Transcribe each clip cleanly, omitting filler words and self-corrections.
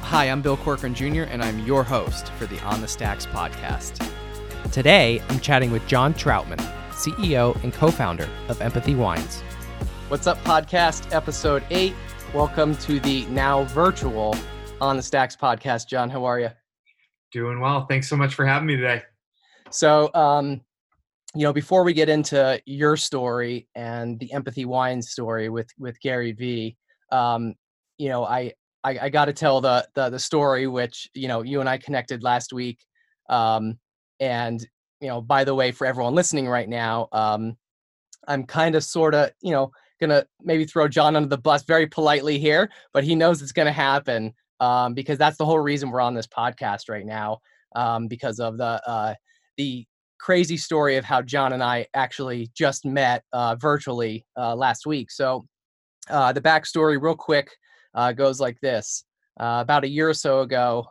Hi, I'm Bill Corcoran Jr., and I'm your host for the On the Stacks podcast. Today, I'm chatting with John Troutman, CEO and co-founder of Empathy Wines. What's up, podcast, episode 8. Welcome to the now virtual On the Stacks podcast. John, how are you? Doing well. Thanks so much for having me today. So, before we get into your story and the Empathy Wines story with Gary V, I got to tell the story, which, you and I connected last week. And, by the way, for everyone listening right now, I'm kind of sort of, going to maybe throw John under the bus very politely here, but he knows it's going to happen because that's the whole reason we're on this podcast right now, because of the crazy story of how John and I actually just met virtually last week. So the backstory real quick goes like this. About a year or so ago,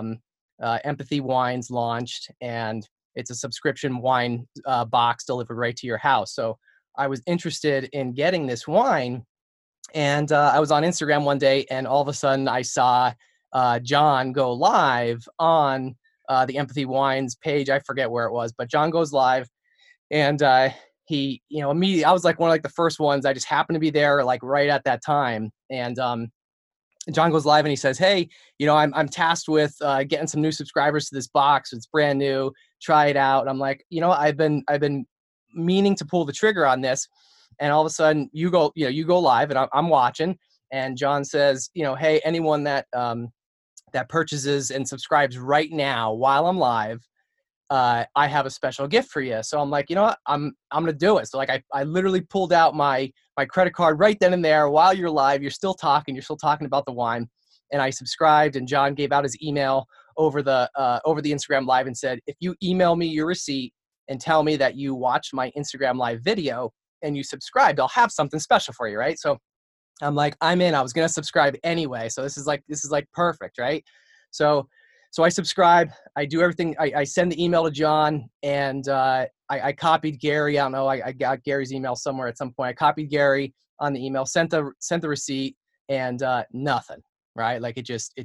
Empathy Wines launched, and it's a subscription wine box delivered right to your house. So I was interested in getting this wine, and I was on Instagram one day, and all of a sudden I saw John go live on the Empathy Wines page. I forget where it was, but John goes live, and he, immediately, I was like one of the first ones. I just happened to be there like right at that time, and John goes live and he says, "Hey, I'm tasked with getting some new subscribers to this box. It's brand new. Try it out." And I'm like, I've been meaning to pull the trigger on this, and all of a sudden you go live, and I'm watching, and John says, "Hey, anyone that that purchases and subscribes right now while I'm live, I have a special gift for you." So I'm like, what? I'm gonna do it. So I literally pulled out my credit card right then and there while you're live. You're still talking about the wine, and I subscribed. And John gave out his email over the Instagram live and said, "If you email me your receipt and tell me that you watched my Instagram live video and you subscribed, I'll have something special for you." Right? So I'm like, I'm in. I was gonna subscribe anyway, so this is like perfect, right? So I subscribe. I do everything. I send the email to John, and I copied Gary. I don't know. I got Gary's email somewhere at some point. I copied Gary on the email, sent the receipt, and nothing. Right? Like it just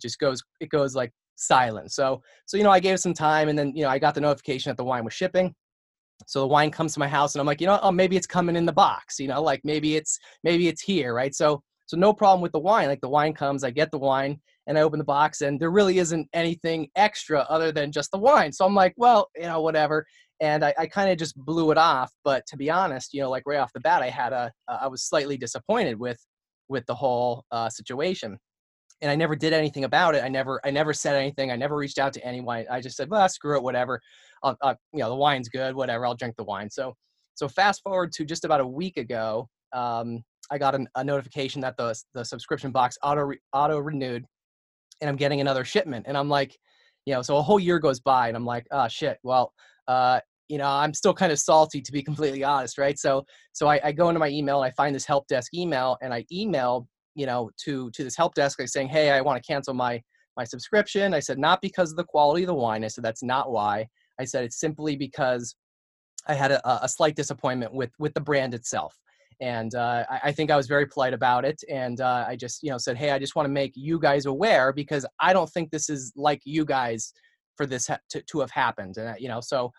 goes like silent. So I gave it some time, and then I got the notification that the wine was shipping. So the wine comes to my house, and I'm like, maybe it's coming in the box. Like maybe it's here, right? So no problem with the wine. Like the wine comes, I get the wine, and I open the box, and there really isn't anything extra other than just the wine. So I'm like, well, whatever. And I kind of just blew it off. But to be honest, like right off the bat, I was slightly disappointed with the whole situation. And I never did anything about it. I never said anything. I never reached out to anyone. I just said, well, screw it, whatever. The wine's good, whatever. I'll drink the wine. So fast forward to just about a week ago, I got a notification that the subscription box auto renewed, and I'm getting another shipment. And I'm like, so a whole year goes by, and I'm like, oh shit. Well, I'm still kind of salty, to be completely honest, right? So I go into my email, and I find this help desk email, and I emailed to this help desk, like saying, "Hey, I want to cancel my subscription." I said, "Not because of the quality of the wine." I said, "That's not why." I said, "It's simply because I had a slight disappointment with the brand itself." And I think I was very polite about it. And I just, said, "Hey, I just want to make you guys aware, because I don't think this is like you guys for this to have happened." And, so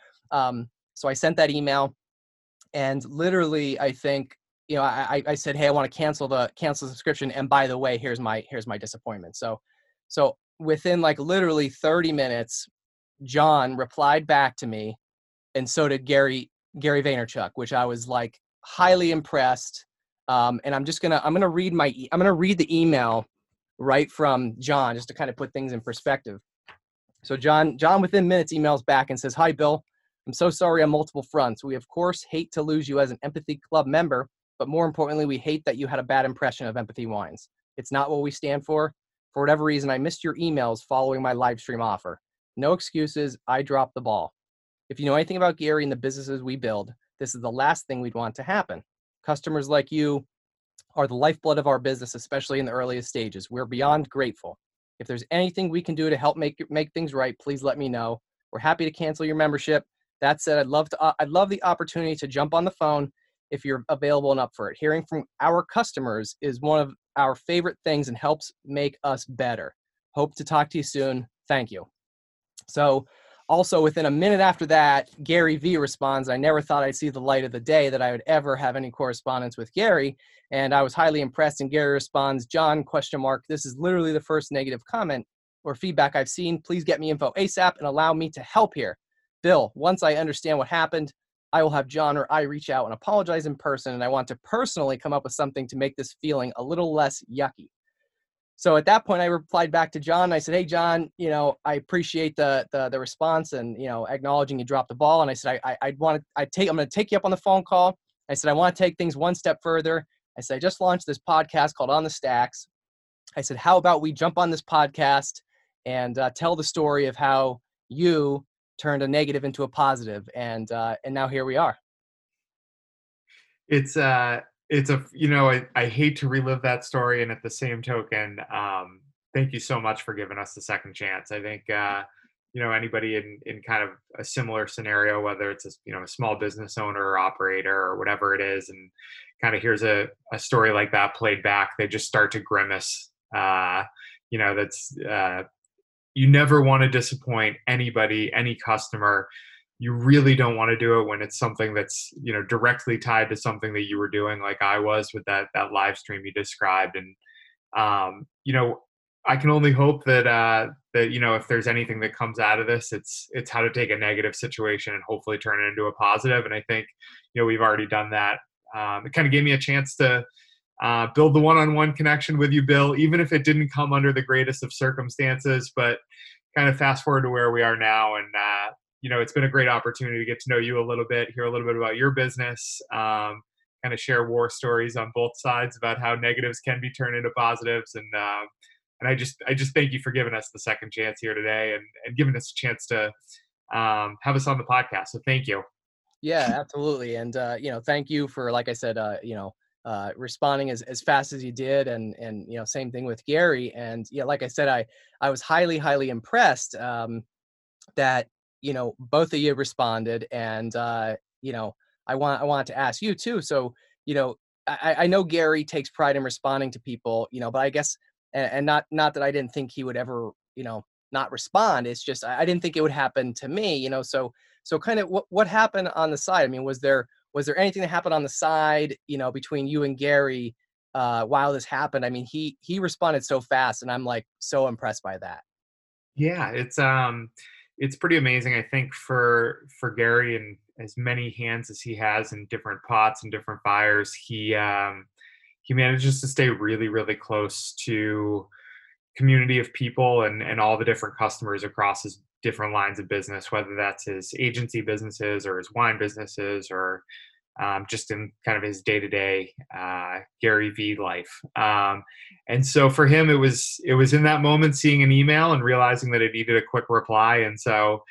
I sent that email, and literally, I think, I said, "Hey, I want to cancel the subscription. And by the way, here's my disappointment." So within literally 30 minutes, John replied back to me, and so did Gary Vaynerchuk, which I was highly impressed. And I'm gonna read the email right from John, just to kind of put things in perspective. So John within minutes emails back and says, "Hi, Bill. I'm so sorry on multiple fronts. We of course hate to lose you as an Empathy Club member, but more importantly, we hate that you had a bad impression of Empathy Wines. It's not what we stand for. For whatever reason, I missed your emails following my live stream offer. No excuses. I dropped the ball. If you know anything about Gary and the businesses we build, this is the last thing we'd want to happen. Customers like you are the lifeblood of our business, especially in the earliest stages. We're beyond grateful. If there's anything we can do to help make things right, please let me know. We're happy to cancel your membership. That said, I'd love the opportunity to jump on the phone if you're available and up for it. Hearing from our customers is one of our favorite things and helps make us better. Hope to talk to you soon. Thank you. So also within a minute after that, Gary V responds, I never thought I'd see the light of the day that I would ever have any correspondence with Gary. And I was highly impressed. And Gary responds, John, ? This is literally the first negative comment or feedback I've seen. Please get me info ASAP and allow me to help here. Bill, once I understand what happened, I will have John or I reach out and apologize in person. And I want to personally come up with something to make this feeling a little less yucky. So at that point, I replied back to John. I said, hey, John, I appreciate the response and, acknowledging you dropped the ball. And I said, I'm going to take you up on the phone call. I said, I want to take things one step further. I said, I just launched this podcast called On the Stacks. I said, how about we jump on this podcast and tell the story of how you turned a negative into a positive. And now here we are. I hate to relive that story. And at the same token, thank you so much for giving us the second chance. I think, anybody in kind of a similar scenario, whether it's a small business owner or operator or whatever it is, and kind of here's a story like that played back, they just start to grimace. You never want to disappoint anybody, any customer. You really don't want to do it when it's something that's, directly tied to something that you were doing, like I was with that live stream you described. And, I can only hope that if there's anything that comes out of this, it's how to take a negative situation and hopefully turn it into a positive. And I think, we've already done that. It kind of gave me a chance to build the one-on-one connection with you, Bill, even if it didn't come under the greatest of circumstances, but kind of fast forward to where we are now. And, it's been a great opportunity to get to know you a little bit, hear a little bit about your business, kind of share war stories on both sides about how negatives can be turned into positives. And I just thank you for giving us the second chance here today and giving us a chance to have us on the podcast. So thank you. Yeah, absolutely. And, thank you for, like I said, responding as fast as you did. And, same thing with Gary. And like I said, I was highly, highly impressed that, both of you responded. And, I wanted to ask you too. So, I know Gary takes pride in responding to people, but I guess, and not that I didn't think he would ever, not respond. It's just, I didn't think it would happen to me, so kind of what happened on the side? I mean, was there anything that happened on the side, between you and Gary, while this happened? I mean, he responded so fast, and I'm like so impressed by that. Yeah, it's pretty amazing. I think for Gary, and as many hands as he has in different pots and different fires, he manages to stay really, really close to community of people and all the different customers across his different lines of business, whether that's his agency businesses or his wine businesses or just in kind of his day-to-day Gary V life. And so for him, it was in that moment seeing an email and realizing that it needed a quick reply. And so,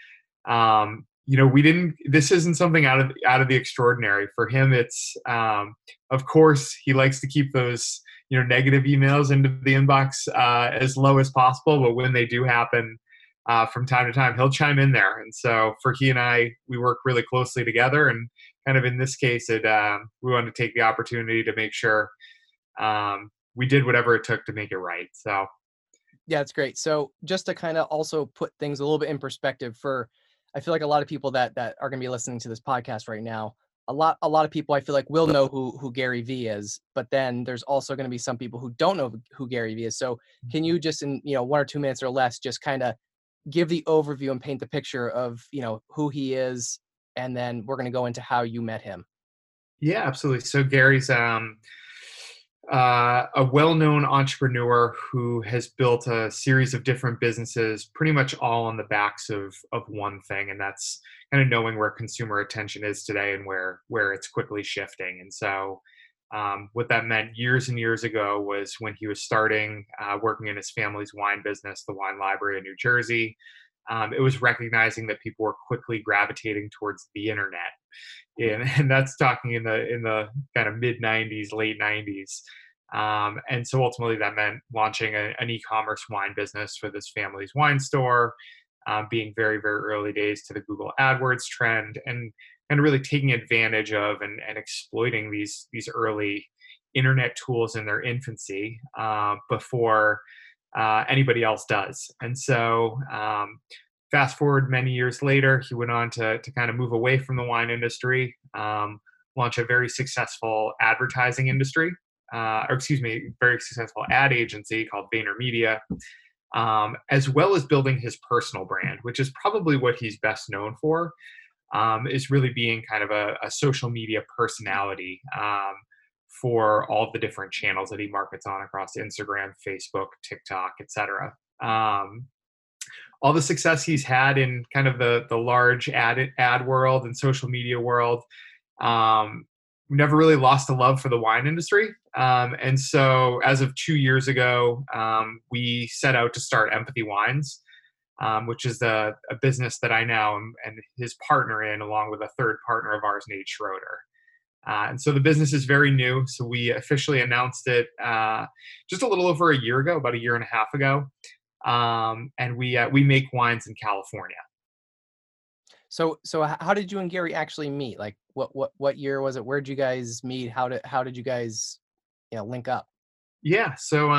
this isn't something out of the extraordinary for him. It's, of course, he likes to keep those, negative emails into the inbox as low as possible. But when they do happen, from time to time, he'll chime in there. And so for he and I, we work really closely together. And kind of in this case, we wanted to take the opportunity to make sure we did whatever it took to make it right. So. Yeah, that's great. So just to kind of also put things a little bit in perspective I feel like a lot of people that are going to be listening to this podcast right now, a lot of people I feel like will know who Gary V is, but then there's also going to be some people who don't know who Gary V is. So can you just in, 1 or 2 minutes or less, just kind of give the overview and paint the picture of, who he is, and then we're going to go into how you met him. Yeah, absolutely. So Gary's a well-known entrepreneur who has built a series of different businesses, pretty much all on the backs of one thing, and that's kind of knowing where consumer attention is today and where it's quickly shifting. And so what that meant years and years ago was when he was starting working in his family's wine business, the Wine Library in New Jersey. It was recognizing that people were quickly gravitating towards the internet, and that's talking in the kind of mid '90s, late '90s. And so ultimately that meant launching an e-commerce wine business for this family's wine store, being very, very early days to the Google AdWords trend, and really taking advantage of and exploiting these early internet tools in their infancy before anybody else does. And so fast forward many years later, he went on to kind of move away from the wine industry, launch a very successful advertising industry, or excuse me, very successful ad agency called VaynerMedia, as well as building his personal brand, which is probably what he's best known for, is really being kind of a social media personality for all the different channels that he markets on across Instagram, Facebook, TikTok, etc. All the success he's had in kind of the large ad world and social media world, never really lost a love for the wine industry. And so as of 2 years ago, we set out to start Empathy Wines, which is a business that I now am and his partner in, along with a third partner of ours, Nate Schroeder. And so the business is very new. So we officially announced it just a little over a year ago, about a year and a half ago. And we make wines in California. So how did you and Gary actually meet? Like what year was it? Where'd you guys meet? How did you guys, link up? Yeah. So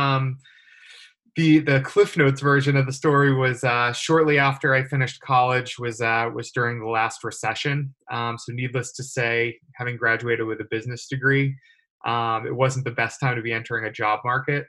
the Cliff Notes version of the story was shortly after I finished college, was during the last recession. So needless to say, having graduated with a business degree, it wasn't the best time to be entering a job market.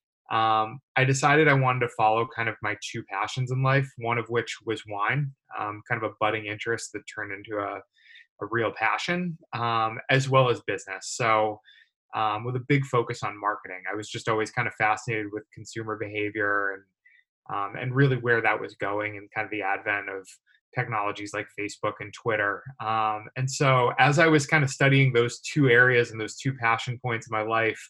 I decided I wanted to follow kind of my two passions in life, one of which was wine, kind of a budding interest that turned into a real passion, as well as business. So with a big focus on marketing, I was just always kind of fascinated with consumer behavior and really where that was going and kind of the advent of technologies like Facebook and Twitter. And so as I was kind of studying those two areas and those two passion points in my life,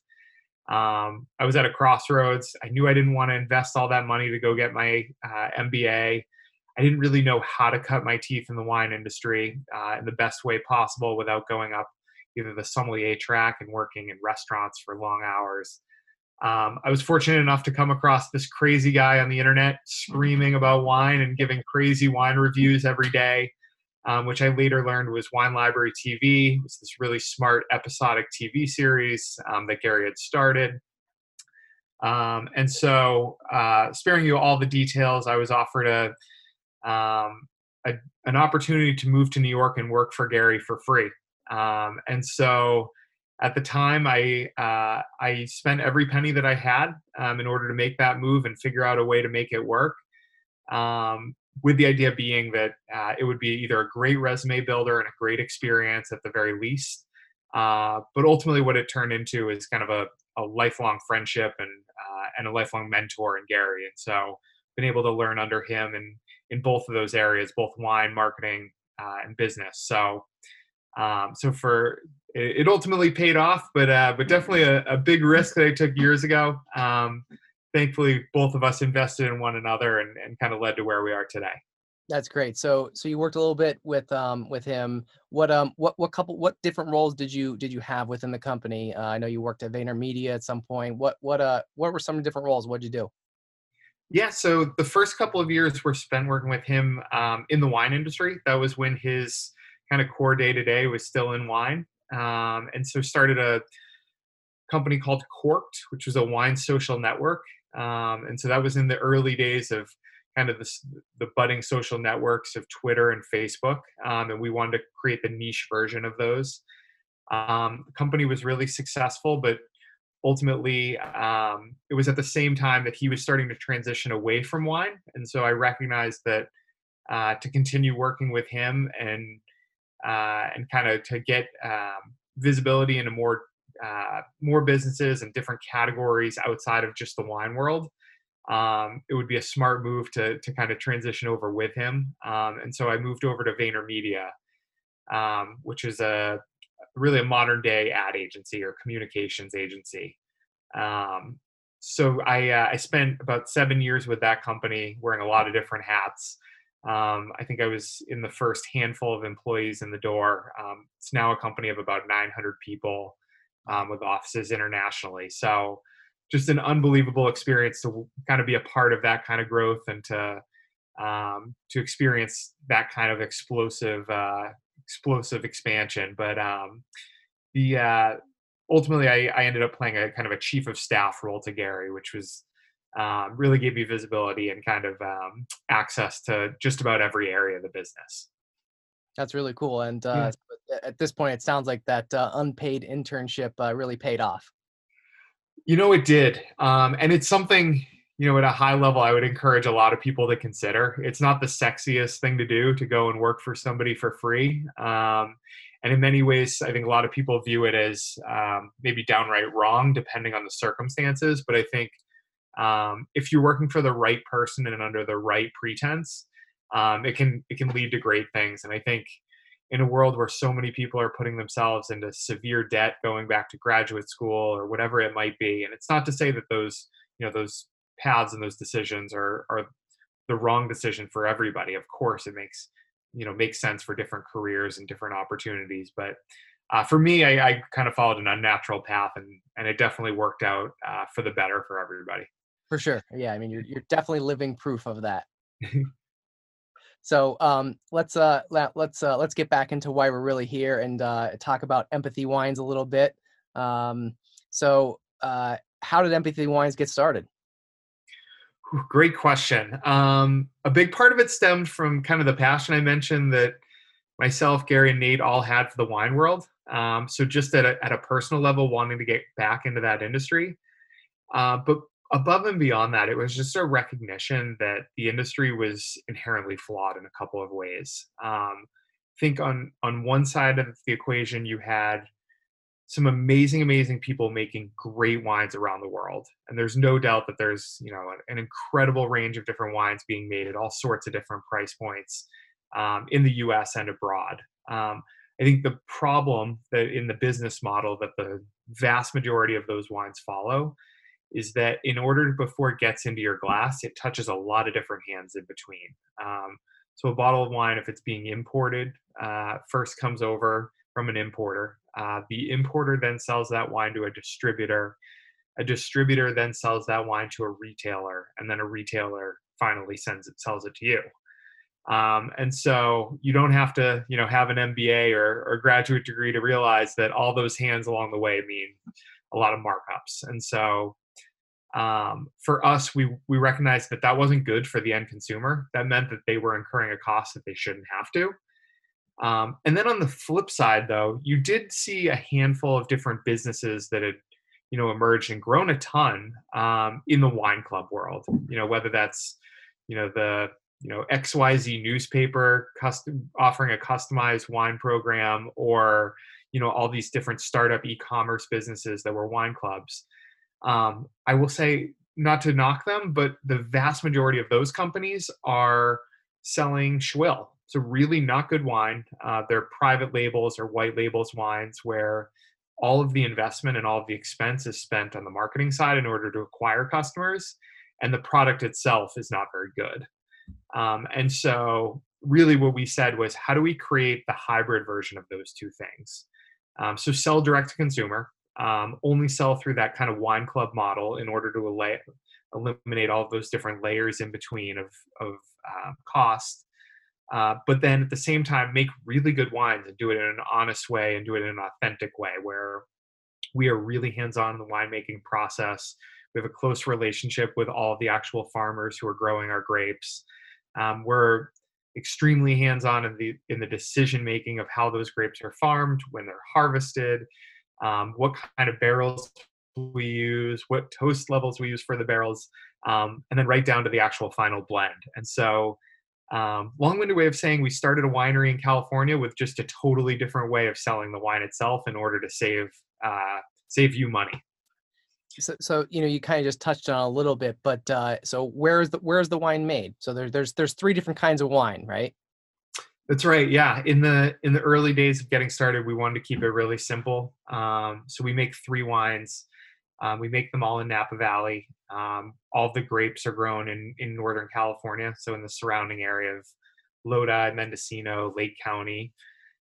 I was at a crossroads. I knew I didn't want to invest all that money to go get my MBA. I didn't really know how to cut my teeth in the wine industry in the best way possible without going up either the sommelier track and working in restaurants for long hours. I was fortunate enough to come across this crazy guy on the internet screaming about wine and giving crazy wine reviews every day, which I later learned was Wine Library TV. It was this really smart episodic TV series that Gary had started. And so, sparing you all the details, I was offered an opportunity to move to New York and work for Gary for free. And so at the time, I spent every penny that I had in order to make that move and figure out a way to make it work. With the idea being that it would be either a great resume builder and a great experience at the very least. But ultimately what it turned into is kind of a lifelong friendship and a lifelong mentor in Gary. And so been able to learn under him in both of those areas, both wine, marketing, and business. So it ultimately paid off, but definitely a big risk that I took years ago. Thankfully, both of us invested in one another and kind of led to where we are today. That's great. So you worked a little bit with him. What different roles did you have within the company? I know you worked at VaynerMedia at some point. What were some different roles? What did you do? Yeah, so the first couple of years were spent working with him in the wine industry. That was when his kind of core day-to-day was still in wine. And so started a company called Corked, which was a wine social network. And so that was in the early days of kind of the budding social networks of Twitter and Facebook. And we wanted to create the niche version of those. The company was really successful, but ultimately it was at the same time that he was starting to transition away from wine. And so I recognized that to continue working with him and kind of to get visibility into more businesses and different categories outside of just the wine world, it would be a smart move to kind of transition over with him. And so I moved over to VaynerMedia, which is really a modern day ad agency or communications agency. So I spent about 7 years with that company wearing a lot of different hats. I think I was in the first handful of employees in the door. It's now a company of about 900 people with offices internationally. So just an unbelievable experience to kind of be a part of that kind of growth and to experience that kind of explosive expansion. But ultimately I ended up playing a kind of a chief of staff role to Gary, which was really gave me visibility and kind of access to just about every area of the business. That's really cool. And Yeah. at this point, it sounds like that unpaid internship really paid off. It did. And it's something, at a high level, I would encourage a lot of people to consider. It's not the sexiest thing to do to go and work for somebody for free. And in many ways, I think a lot of people view it as maybe downright wrong, depending on the circumstances. But I think if you're working for the right person and under the right pretense, it can lead to great things. And I think in a world where so many people are putting themselves into severe debt going back to graduate school or whatever it might be, and it's not to say that those paths and those decisions are the wrong decision for everybody. Of course, it makes sense for different careers and different opportunities. But for me, I kind of followed an unnatural path, and it definitely worked out for the better for everybody. For sure. Yeah. I mean, you're definitely living proof of that. So let's get back into why we're really here and talk about Empathy Wines a little bit. How did Empathy Wines get started? Great question. A big part of it stemmed from kind of the passion I mentioned that myself, Gary, and Nate all had for the wine world. So just at a personal level, wanting to get back into that industry. But above and beyond that, it was just a recognition that the industry was inherently flawed in a couple of ways. I think on one side of the equation, you had some amazing people making great wines around the world. And there's no doubt that there's, an incredible range of different wines being made at all sorts of different price points in the US and abroad. I think the problem that in the business model that the vast majority of those wines follow is that in order before it gets into your glass, it touches a lot of different hands in between. So a bottle of wine, if it's being imported, first comes over from an importer. The importer then sells that wine to a distributor. A distributor then sells that wine to a retailer, and then a retailer finally sells it to you. And so you don't have to, have an MBA or graduate degree to realize that all those hands along the way mean a lot of markups. And so for us, we recognized that wasn't good for the end consumer. That meant that they were incurring a cost that they shouldn't have to. And then on the flip side, though, you did see a handful of different businesses that had, emerged and grown a ton in the wine club world. Whether that's, the XYZ newspaper offering a customized wine program, or all these different startup e-commerce businesses that were wine clubs. I will say, not to knock them, but the vast majority of those companies are selling schwill. So really not good wine. They're private labels or white labels wines where all of the investment and all of the expense is spent on the marketing side in order to acquire customers, and the product itself is not very good. And so really what we said was, how do we create the hybrid version of those two things? So sell direct to consumer, only sell through that kind of wine club model in order to eliminate all of those different layers in between of cost. But then at the same time, make really good wines and do it in an honest way and do it in an authentic way where we are really hands-on in the winemaking process. We have a close relationship with all of the actual farmers who are growing our grapes. We're extremely hands-on in the decision-making of how those grapes are farmed, when they're harvested, what kind of barrels we use, what toast levels we use for the barrels, and then right down to the actual final blend. And so long-winded way of saying we started a winery in California with just a totally different way of selling the wine itself in order to save you money. So you kind of just touched on a little bit, but so where's the wine made? So there's three different kinds of wine, right? That's right. Yeah. In the early days of getting started, we wanted to keep it really simple. So we make three wines. We make them all in Napa Valley. All of the grapes are grown in Northern California, so in the surrounding area of Lodi, Mendocino, Lake County.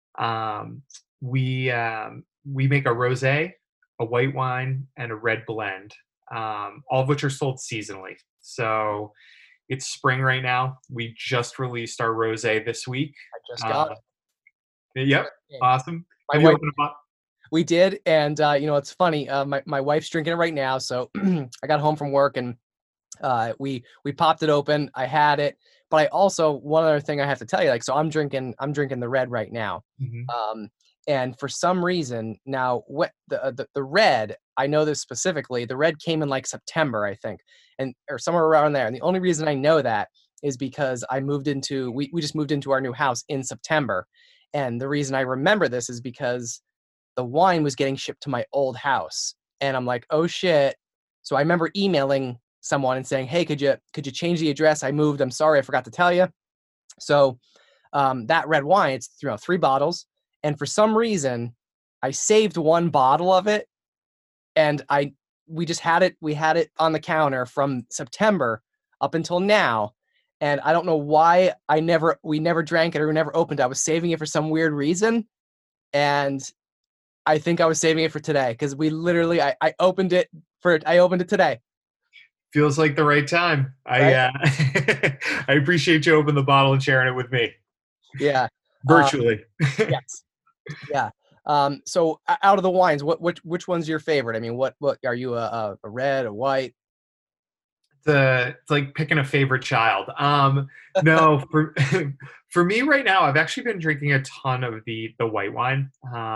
We make a rosé, a white wine, and a red blend, all of which are sold seasonally. So it's spring right now. We just released our rosé this week. I just got it. Yep. Awesome. My wife, we did. And, it's funny. My wife's drinking it right now. So I got home from work and We popped it open. I had it, but I also, one other thing I have to tell you, like, so I'm drinking the red right now. Hmm. Um, and for some reason now, what the red, I know this specifically. The red came in like September, I think, and or somewhere around there. And the only reason I know that is because we just moved into our new house in September, and the reason I remember this is because the wine was getting shipped to my old house, and I'm like, oh shit. So I remember emailing someone and saying, hey, could you change the address? I moved. I'm sorry, I forgot to tell you. So that red wine, it's 3 bottles, and for some reason, I saved one bottle of it, and we had it on the counter from September up until now, and I don't know why we never drank it or we never opened it. I was saving it for some weird reason, and I think I was saving it for today because we literally I opened it today, Feels like the right time. I right? I appreciate you opening the bottle and sharing it with me Yeah. Uh, virtually. yes. Yeah. So out of the wines, which one's your favorite? I mean, what are you a red, a white? It's like picking a favorite child. No, for for me right now, I've actually been drinking a ton of the white wine.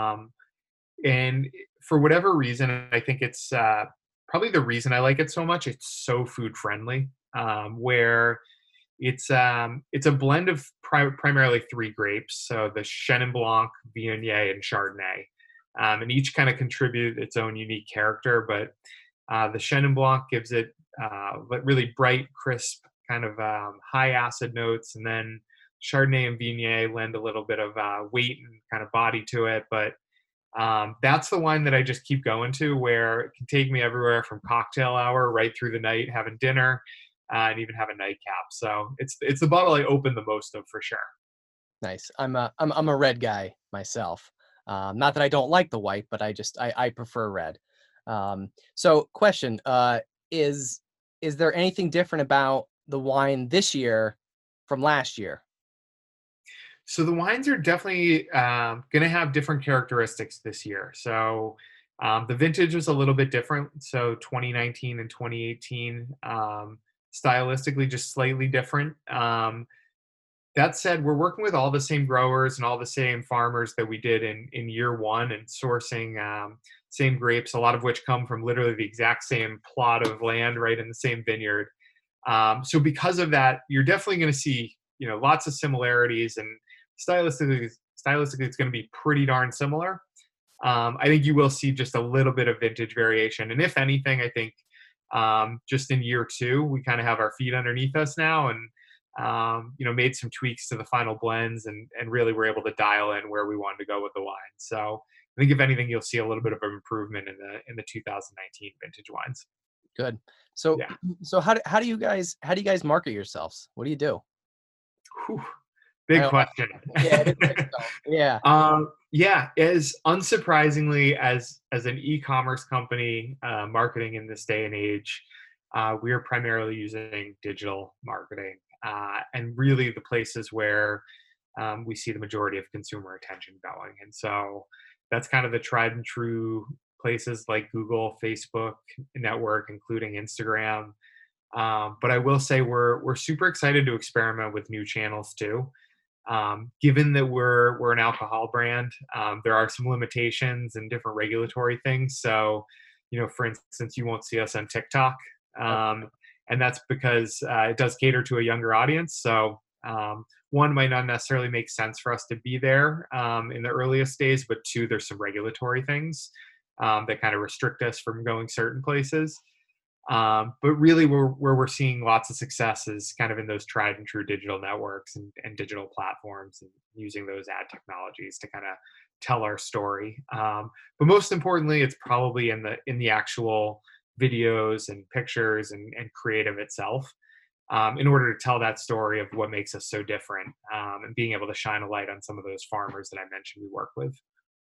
And for whatever reason, I think it's probably the reason I like it so much. It's so food friendly, where it's a blend of primarily 3 grapes, so the Chenin Blanc, Viognier, and Chardonnay, and each kind of contribute its own unique character. But the Chenin Blanc gives it really bright, crisp, kind of high acid notes, and then Chardonnay and Viognier lend a little bit of weight and kind of body to it. But that's the wine that I just keep going to, where it can take me everywhere from cocktail hour right through the night, having dinner, and even have a nightcap. So it's the bottle I open the most of for sure. Nice. I'm a red guy myself. Not that I don't like the white, but I prefer red. So question, is is there anything different about the wine this year from last year? So the wines are definitely going to have different characteristics this year. So the vintage was a little bit different. So 2019 and 2018, stylistically, just slightly different. That said, we're working with all the same growers and all the same farmers that we did in year one, and sourcing same grapes, a lot of which come from literally the exact same plot of land right in the same vineyard. So because of that, you're definitely going to see, lots of similarities, and stylistically it's going to be pretty darn similar. I think you will see just a little bit of vintage variation, and if anything, I think just in year two we kind of have our feet underneath us now, and made some tweaks to the final blends, and really were able to dial in where we wanted to go with the wine. So I think if anything, you'll see a little bit of an improvement in the 2019 vintage wines. Good. So Yeah. so how do you guys market yourselves? What do you do? Whew. I Big don't question. Yeah, it is big stuff. Yeah. Yeah, as unsurprisingly as an e-commerce company, marketing in this day and age, we are primarily using digital marketing, and really the places where we see the majority of consumer attention going. And so that's kind of the tried and true places like Google, Facebook network, including Instagram. But I will say we're super excited to experiment with new channels too. Given that we're an alcohol brand, there are some limitations and different regulatory things. So, for instance, you won't see us on TikTok, Okay. and that's because it does cater to a younger audience. So, one, might not necessarily make sense for us to be there in the earliest days, but two, there's some regulatory things that kind of restrict us from going certain places. But really, where we're seeing lots of success is kind of in those tried and true digital networks and digital platforms, and using those ad technologies to kind of tell our story. But most importantly, it's probably in the actual videos and pictures and creative itself, in order to tell that story of what makes us so different, and being able to shine a light on some of those farmers that I mentioned we work with.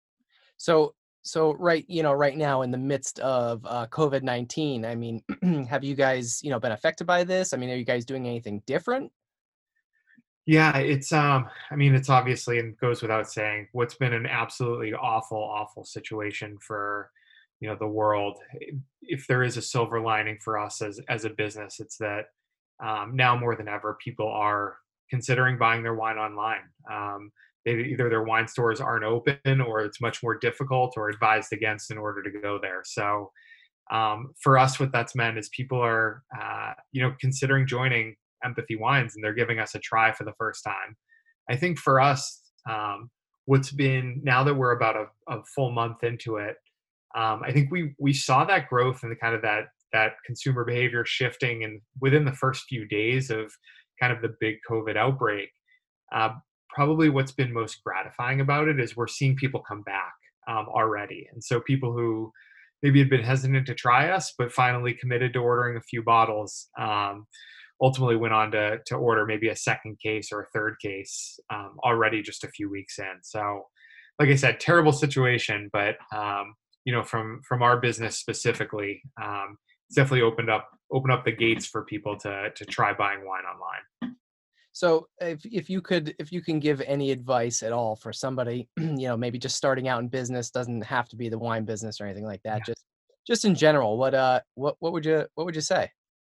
So right now in the midst of COVID-19, I mean, have you guys, been affected by this? I mean, are you guys doing anything different? Yeah, I mean, it's obviously, and goes without saying, what's been an absolutely awful, awful situation the world. If there is a silver lining for us as a business, it's that now more than ever, people are considering buying their wine online. Either their wine stores aren't open, or it's much more difficult or advised against in order to go there. So for us, what that's meant is people are, considering joining Empathy Wines, and they're giving us a try for the first time. I think for us, what's been, now that we're about a full month into it, I think we saw that growth and the kind of that consumer behavior shifting, and within the first few days of kind of the big COVID outbreak. Probably what's been most gratifying about it is we're seeing people come back already, and so people who maybe had been hesitant to try us, but finally committed to ordering a few bottles, ultimately went on to order maybe a second case or a third case already just a few weeks in. So, like I said, terrible situation, but from our business specifically, it's definitely opened up the gates for people to try buying wine online. So if you can give any advice at all for somebody, maybe just starting out in business, doesn't have to be the wine business or anything like that. Yeah. Just in general, what would you say?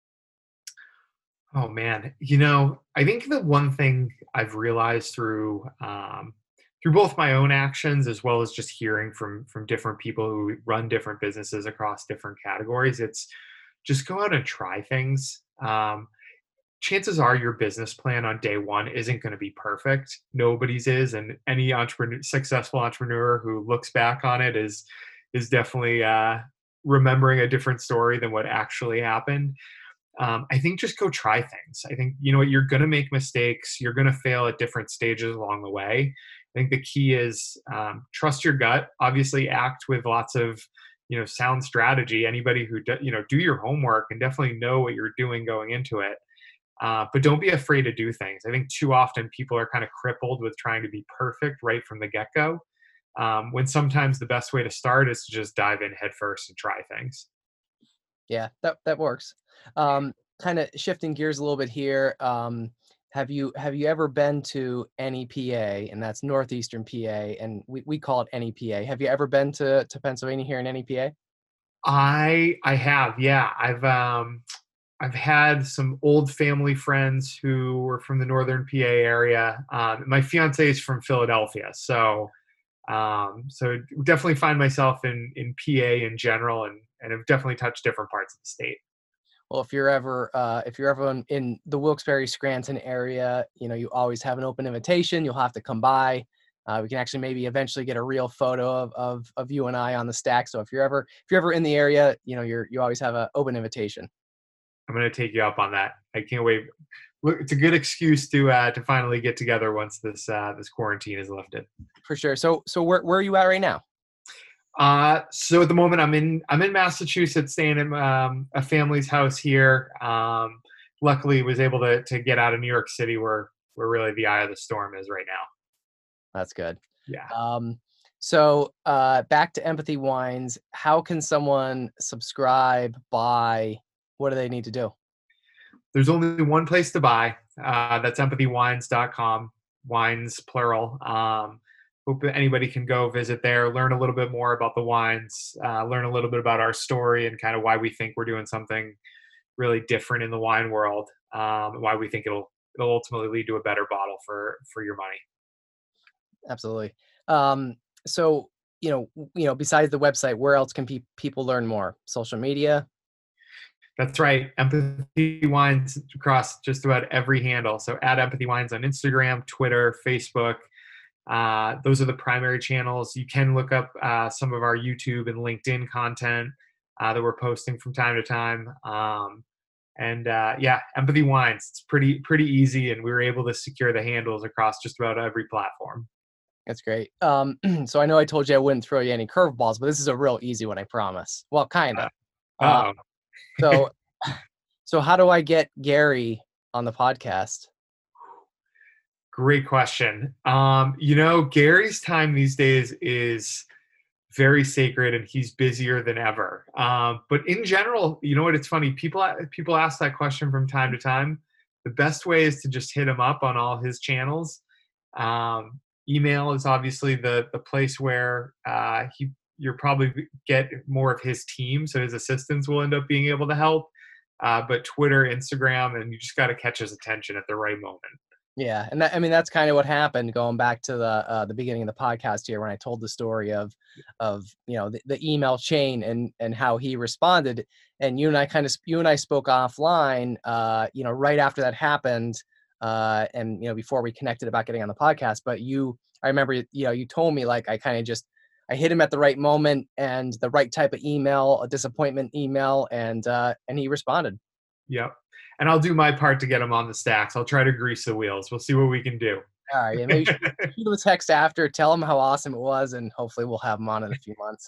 Oh man, I think the one thing I've realized through both my own actions as well as just hearing from different people who run different businesses across different categories, it's just go out and try things. Chances are your business plan on day one isn't going to be perfect. Nobody's is, and any successful entrepreneur who looks back on it is definitely remembering a different story than what actually happened. I think just go try things. I think you're going to make mistakes. You're going to fail at different stages along the way. I think the key is trust your gut. Obviously, act with lots of sound strategy. Anybody who do your homework and definitely know what you're doing going into it. But don't be afraid to do things. I think too often people are kind of crippled with trying to be perfect right from the get-go, when sometimes the best way to start is to just dive in head first and try things. Yeah, that works. Kind of shifting gears a little bit here. Have you ever been to NEPA, and that's Northeastern PA, and we call it NEPA. Have you ever been to Pennsylvania here in NEPA? I have, yeah. I've had some old family friends who were from the Northern PA area. My fiance is from Philadelphia, so definitely find myself in PA in general, and have definitely touched different parts of the state. Well, if you're ever in the Wilkes-Barre Scranton area, you always have an open invitation. You'll have to come by. We can actually maybe eventually get a real photo of you and I on the stack. So if you're ever in the area, you always have an open invitation. I'm going to take you up on that. I can't wait. It's a good excuse to finally get together once this quarantine is lifted. For sure. So where are you at right now? So at the moment I'm in Massachusetts, staying in a family's house here. Luckily was able to get out of New York City where really the eye of the storm is right now. That's good. Yeah. So back to Empathy Wines. How can someone subscribe, buy? What do they need to do? There's only one place to buy. That's empathywines.com. Wines plural. Hope anybody can go visit there, learn a little bit more about the wines, learn a little bit about our story and kind of why we think we're doing something really different in the wine world, why we think it'll ultimately lead to a better bottle for your money. Absolutely. So, besides the website, where else can people learn more? Social media? That's right. Empathy Wines across just about every handle. So at Empathy Wines on Instagram, Twitter, Facebook. Those are the primary channels. You can look up some of our YouTube and LinkedIn content that we're posting from time to time. Empathy Wines. It's pretty easy, and we were able to secure the handles across just about every platform. That's great. So I know I told you I wouldn't throw you any curveballs, but this is a real easy one, I promise. Well, kind of. So how do I get Gary on the podcast? Great question. Gary's time these days is very sacred, and he's busier than ever. But in general, you know what? It's funny. People ask that question from time to time. The best way is to just hit him up on all his channels. Email is obviously the place where he you'll probably get more of his team, so his assistants will end up being able to help. But Twitter, Instagram, and you just got to catch his attention at the right moment. Yeah, and that's kind of what happened. Going back to the beginning of the podcast here, when I told the story of the email chain and how he responded, and you and I spoke offline, right after that happened, and before we connected about getting on the podcast. But I remember you told me, like, I hit him at the right moment and the right type of email, a disappointment email, and he responded. Yep. And I'll do my part to get him on the stacks. I'll try to grease the wheels. We'll see what we can do. All right. Yeah, maybe shoot him a text after, tell him how awesome it was, and hopefully we'll have him on in a few months.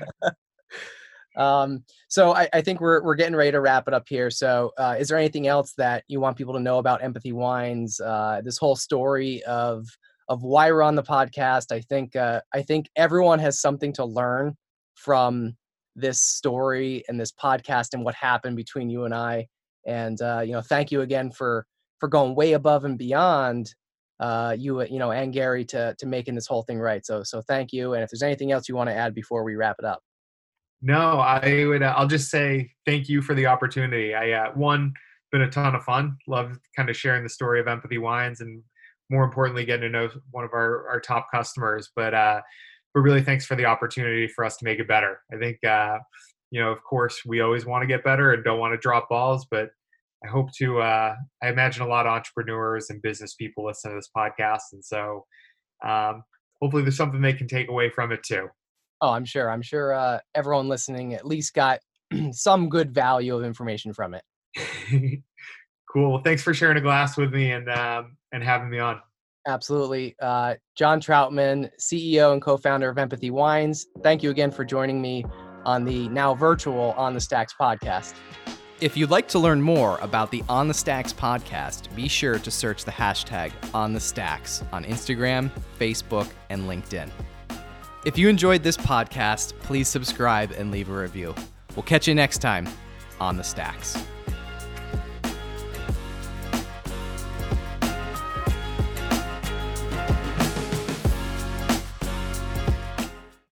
So I think we're getting ready to wrap it up here. So is there anything else that you want people to know about Empathy Wines, this whole story of why we're on the podcast? I think everyone has something to learn from this story and this podcast and what happened between you and I. And thank you again for going way above and beyond and Gary to making this whole thing right. So thank you. And if there's anything else you want to add before we wrap it up. No, I'll just say thank you for the opportunity. Been a ton of fun. Love kind of sharing the story of Empathy Wines, and more importantly, getting to know one of our top customers. But really, thanks for the opportunity for us to make it better. I think, of course, we always want to get better and don't want to drop balls, but I hope to, I imagine a lot of entrepreneurs and business people listen to this podcast. And so hopefully there's something they can take away from it too. Oh, I'm sure everyone listening at least got some good value of information from it. Cool. Well, thanks for sharing a glass with me and having me on. Absolutely. John Troutman, CEO and co-founder of Empathy Wines. Thank you again for joining me on the now virtual On the Stacks podcast. If you'd like to learn more about the On the Stacks podcast, be sure to search the hashtag On the Stacks on Instagram, Facebook, and LinkedIn. If you enjoyed this podcast, please subscribe and leave a review. We'll catch you next time on the Stacks.